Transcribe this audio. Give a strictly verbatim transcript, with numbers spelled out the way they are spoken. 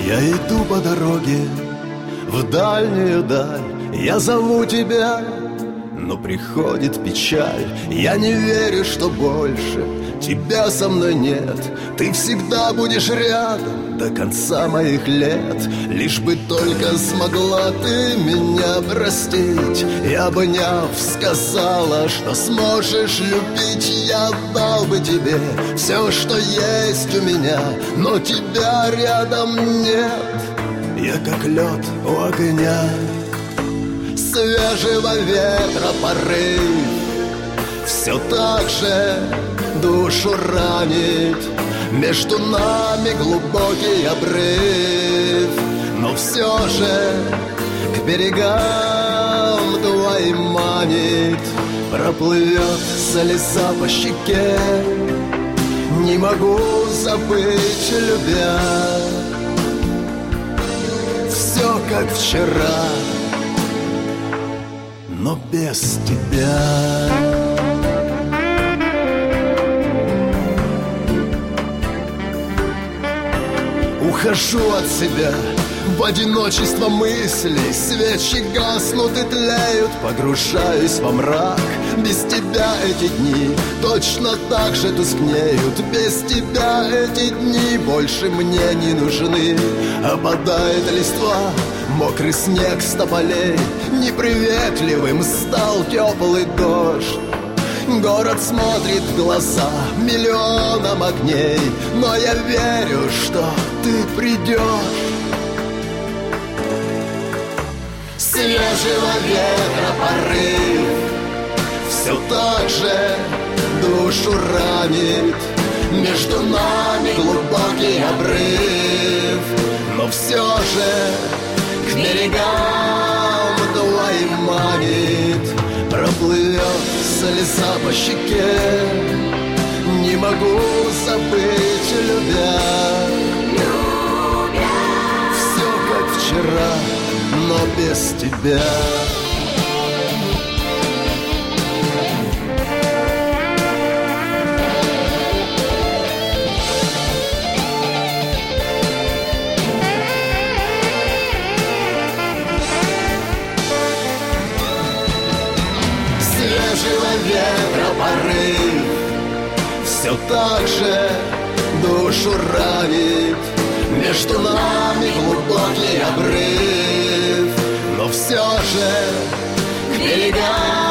Я иду по дороге в дальнюю даль, я зову тебя, но приходит печаль. Я не верю, что больше тебя со мной нет. Ты всегда будешь рядом до конца моих лет. Лишь бы только смогла ты меня простить. И обняв, сказала, что сможешь любить. Я отдал бы тебе все, что есть у меня, но тебя рядом нет. Я как лед у огня, свежего ветра порыв все так же душу ранит. Между нами глубокий обрыв, но все же к берегам твоим манит. Проплывет слеза по щеке, не могу забыть, любя. Все как вчера, но без тебя. Ухожу от себя в одиночество мыслей. Свечи гаснут и тлеют, погружаюсь во мрак. Без тебя эти дни точно так же тускнеют. Без тебя эти дни больше мне не нужны. Опадает листва, мокрый снег с тополей. Неприветливым стал теплый дождь. Город смотрит в глаза миллионам огней, но я верю, что ты придешь. Свежего ветра порыв все так же душу ранит. Между нами глубокий обрыв, но все же к берегам твоим манит. Проплывет слеза по щеке, не могу забыть, любя. Любя. Все как вчера, но без тебя. Ветра порыв все так же душу ранит. Между нами глубокий обрыв, но все же к берегам